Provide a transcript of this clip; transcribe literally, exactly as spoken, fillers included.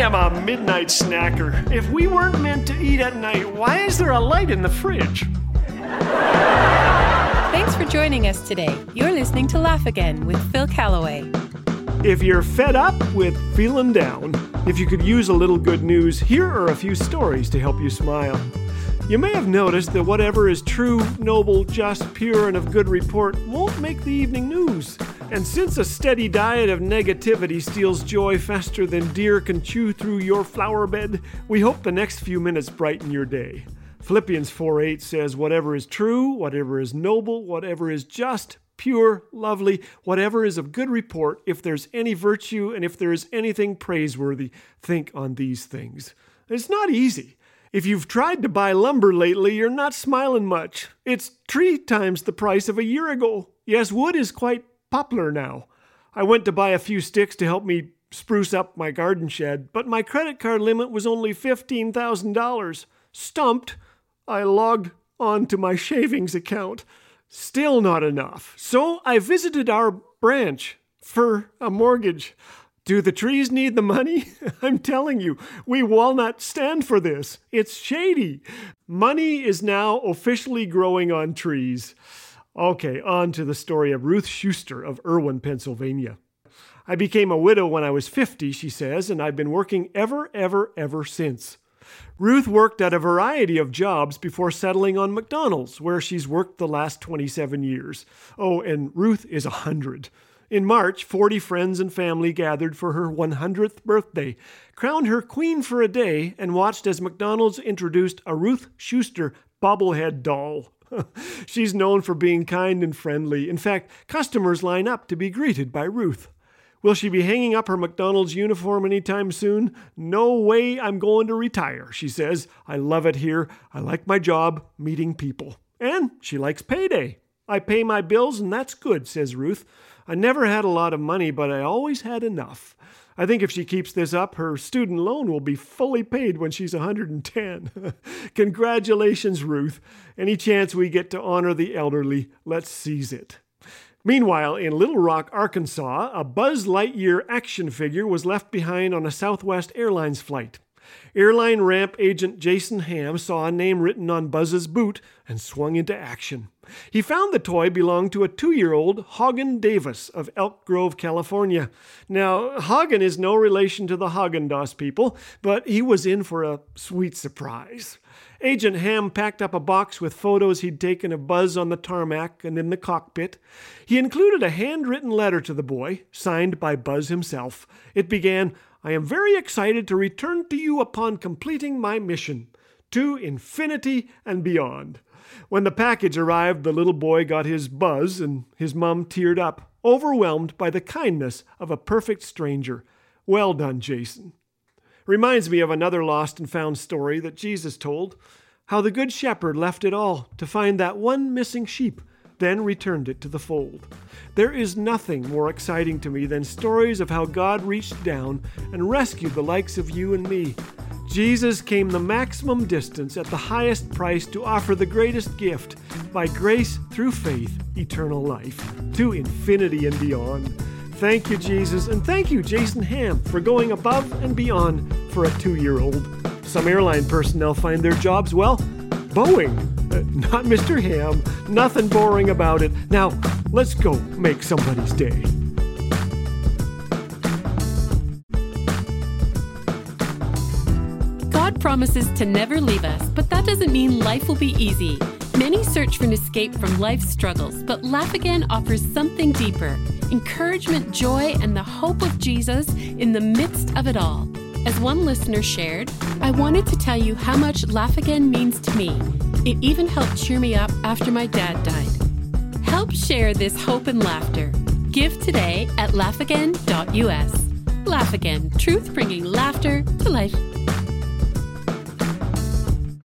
am a midnight snacker. If we weren't meant to eat at night, why is there a light in the fridge? Thanks for joining us today. You're listening to Laugh Again with Phil Callaway. If you're fed up with feeling down, if you could use a little good news, here are a few stories to help you smile. You may have noticed that whatever is true, noble, just, pure, and of good report won't make the evening news. And since a steady diet of negativity steals joy faster than deer can chew through your flower bed, we hope the next few minutes brighten your day. Philippians four eight says, whatever is true, whatever is noble, whatever is just, pure, lovely, whatever is of good report, if there's any virtue and if there is anything praiseworthy, think on these things. It's not easy. If you've tried to buy lumber lately, you're not smiling much. It's three times the price of a year ago. Yes, wood is quite popular now. I went to buy a few sticks to help me spruce up my garden shed, but my credit card limit was only fifteen thousand dollars. Stumped, I logged on to my shavings account. Still not enough. So I visited our branch for a mortgage. Do the trees need the money? I'm telling you, we will not stand for this. It's shady. Money is now officially growing on trees. Okay, on to the story of Ruth Schuster of Irwin, Pennsylvania. I became a widow when I was fifty, she says, and I've been working ever, ever, ever since. Ruth worked at a variety of jobs before settling on McDonald's, where she's worked the last twenty-seven years. Oh, and Ruth is one hundred. In March, forty friends and family gathered for her one hundredth birthday, crowned her queen for a day, and watched as McDonald's introduced a Ruth Schuster bobblehead doll. She's known for being kind and friendly. In fact, customers line up to be greeted by Ruth. Will she be hanging up her McDonald's uniform anytime soon? No way, I'm going to retire, she says. I love it here. I like my job, meeting people. And she likes payday. I pay my bills and that's good, says Ruth. I never had a lot of money, but I always had enough. I think if she keeps this up, her student loan will be fully paid when she's one hundred ten. Congratulations, Ruth. Any chance we get to honor the elderly, let's seize it. Meanwhile, in Little Rock, Arkansas, a Buzz Lightyear action figure was left behind on a Southwest Airlines flight. Airline ramp agent Jason Ham saw a name written on Buzz's boot and swung into action. He found the toy belonged to a two-year-old Hagen Davis of Elk Grove, California. Now, Hagen is no relation to the Haagen-Dazs people, but he was in for a sweet surprise. Agent Ham packed up a box with photos he'd taken of Buzz on the tarmac and in the cockpit. He included a handwritten letter to the boy, signed by Buzz himself. It began, I am very excited to return to you upon completing my mission, to infinity and beyond. When the package arrived, the little boy got his Buzz, and his mom teared up, overwhelmed by the kindness of a perfect stranger. Well done, Jason. Reminds me of another lost and found story that Jesus told, how the good shepherd left it all to find that one missing sheep, then returned it to the fold. There is nothing more exciting to me than stories of how God reached down and rescued the likes of you and me. Jesus came the maximum distance at the highest price to offer the greatest gift, by grace through faith, eternal life, to infinity and beyond. Thank you, Jesus, and thank you, Jason Ham, for going above and beyond for a two-year-old. Some airline personnel find their jobs, well, Boeing. Uh, not Mister Ham. Nothing boring about it. Now, let's go make somebody's day. God promises to never leave us, but that doesn't mean life will be easy. Many search for an escape from life's struggles, but Laugh Again offers something deeper: encouragement, joy, and the hope of Jesus in the midst of it all. As one listener shared, I wanted to tell you how much Laugh Again means to me. It even helped cheer me up after my dad died. Help share this hope and laughter. Give today at laugh again dot u s. Laugh Again, truth bringing laughter to life.